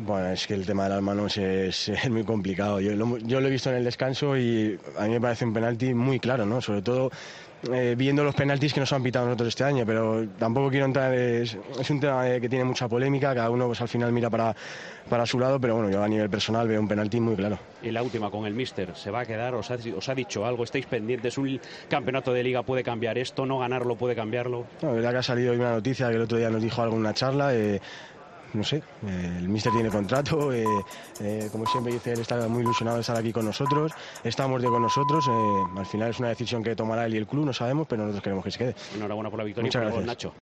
Bueno, es que el tema de las manos es muy complicado. Yo lo he visto en el descanso y a mí me parece un penalti muy claro, ¿no? Sobre todo viendo los penaltis que nos han pitado nosotros este año, pero tampoco quiero entrar, es un tema que tiene mucha polémica, cada uno pues al final mira para su lado, pero bueno, yo a nivel personal veo un penalti muy claro. Y la última con el míster, ¿se va a quedar? ¿Os ha dicho algo? ¿Estáis pendientes? ¿Un campeonato de liga puede cambiar esto? ¿No ganarlo puede cambiarlo? No, la verdad que ha salido hoy una noticia que el otro día nos dijo algo en una charla. No sé, el míster tiene contrato, como siempre dice, él está muy ilusionado de estar aquí con nosotros, está a muerte con nosotros, al final es una decisión que tomará él y el club, no sabemos, pero nosotros queremos que se quede. Enhorabuena por la victoria. Muchas gracias. Nacho.